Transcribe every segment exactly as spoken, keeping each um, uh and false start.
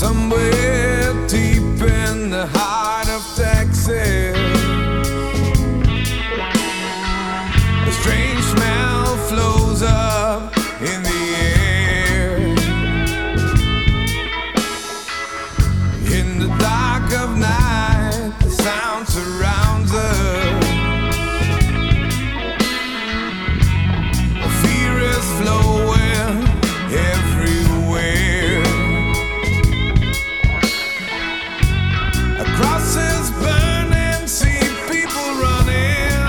Somewhere deep in the heart of Texas, a strange smell flows up in the air. In the dark of night, the sound surrounds us. A fear is flowing everywhere. Across this burning sea, people running.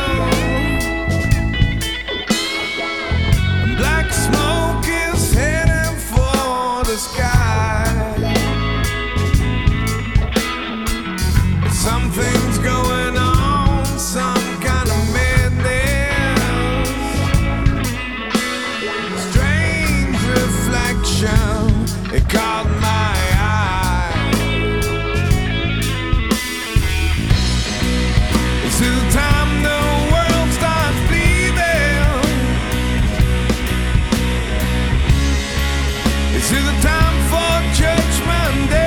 And black smoke is heading for the sky. Something's going on, some kind of madness. Strange reflection, it caught my eye. It's the time the world starts bleeding. It's the time for Judgment Day.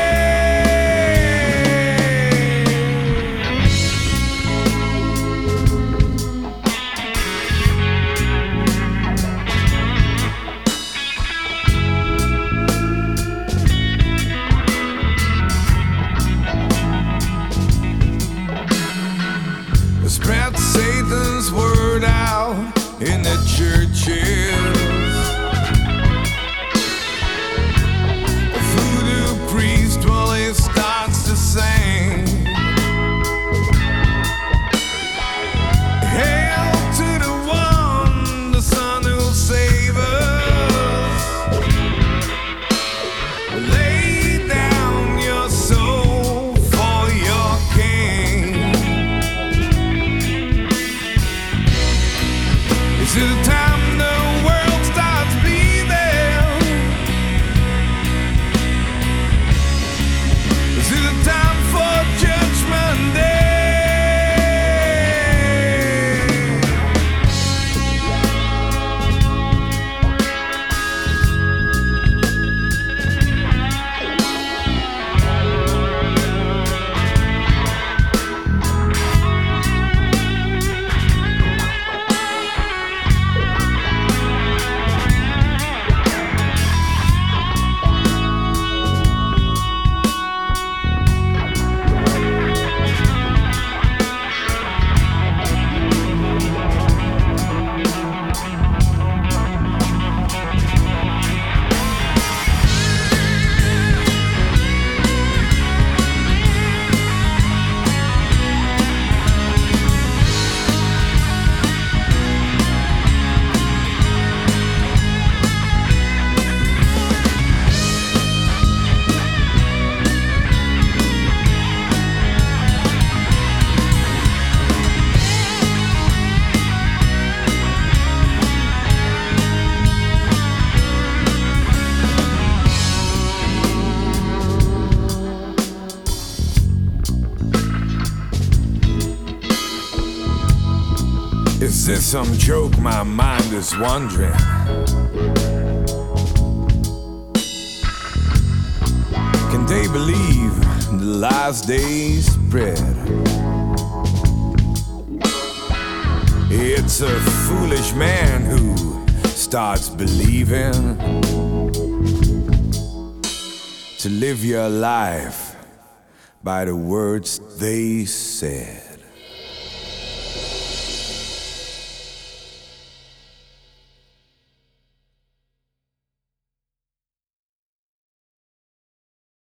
Spread Satan's word out in the churches. A voodoo priest, well, he starts to sing. Hail to the one, the Son who'll save us. Lay down your soul for your king. It's the time the world starts bleeding. It's the time for Judgment Day. Is this some joke? My mind is wondering. Can they believe the last days spread? It's a foolish man who starts believing. To live your life by the words they said.